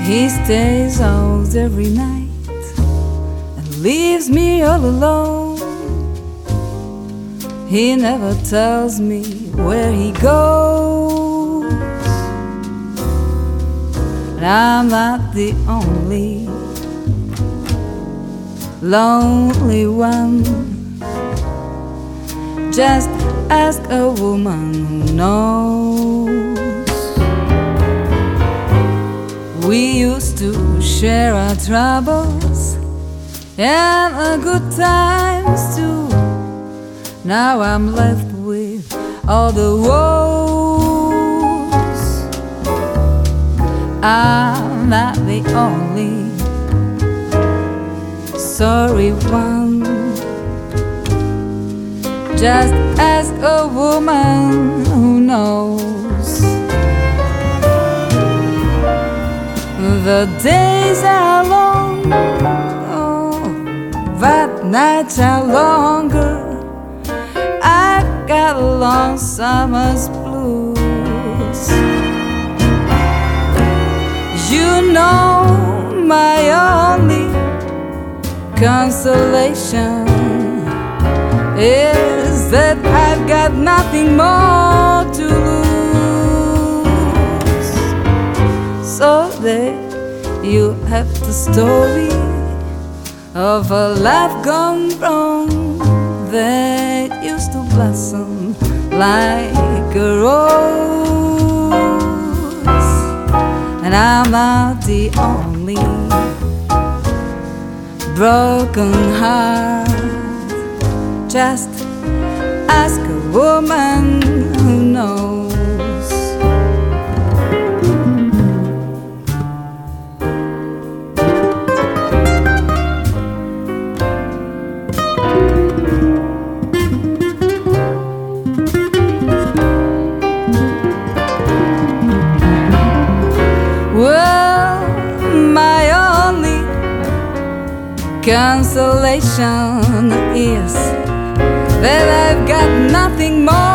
He stays out every night and leaves me all alone. He never tells me where he goes. But I'm not the only lonely one. Just ask a woman who knows. We used to share our troubles and our good times too. Now I'm left with all the woes. I'm not the only sorry one. Just ask a woman who knows. The days are long, oh, but nights are longer. I've got long summer's blues. You know my only consolation is that I've got nothing more to lose. So there you have the story of a life gone wrong that used to blossom like a rose. And I'm not the only broken heart. Just ask a woman who knows. Well, my only consolation is that I've got nothing more